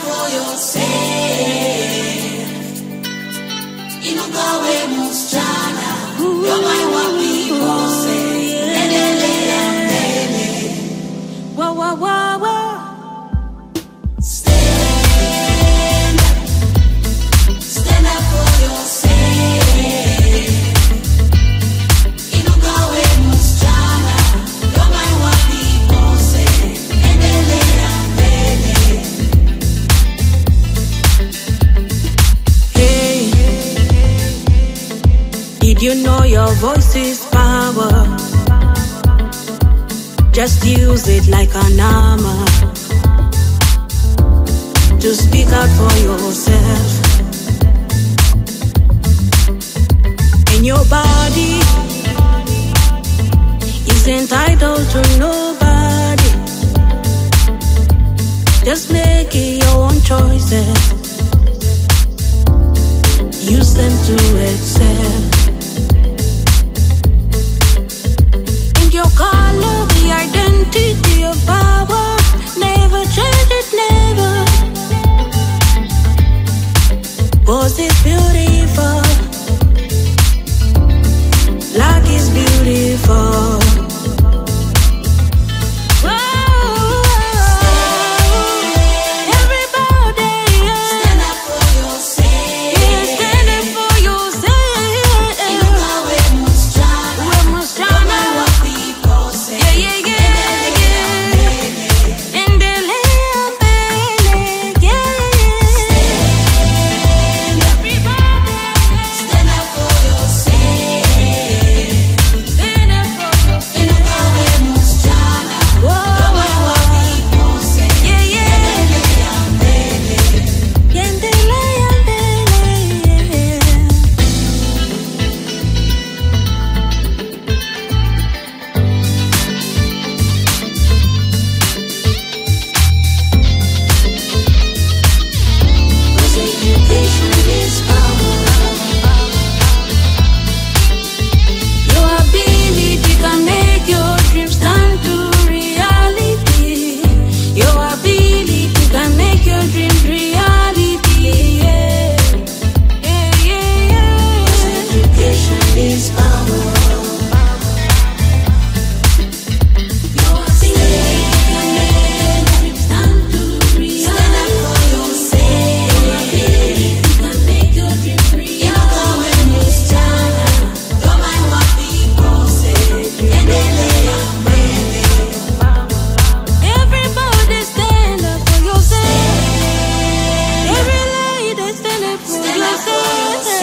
for yourself. Inugawe msichana, you're my what people say. Endelea mbele. Whoa, whoa, whoa, whoa. Stand up for yourself. Inugawe msichana, you're my what people say. Endelea mbele. Hey, did you know your voice is power? Just use it like an armor to speak out for yourself. And your body is entitled to nobody. Just make it your own choices. Use them to excel. And your color, the identity of power. Never change it, never. 'Cause it's beautiful. Black is beautiful. Everybody, yeah. Stand up for yourself. Yeah, stand up for yourself. Inugawe msichana, We're msichana. you're my what people say. Yeah, yeah, yeah, yeah. Endelea mbele, yeah. Everybody, Stand up for yourself. stand up for yourself. Inugawe msichana, Whoa, you're my what people say. yeah, yeah. Endelea mbele. Endelea mbele, yeah. Cause education is power. Your ability can make your dreams turn to reality. Your ability can make your dreams reality. Yeah, yeah, yeah, Cause yeah. education is power. Your ability can make your dreams turn to Stand up reality. for yourself. Can make your dreams Inugawe reality. msichana, you're my what people say. Endelea mbele. Everybody stand up for yourself. Every lady stand up for Stand up for yourself.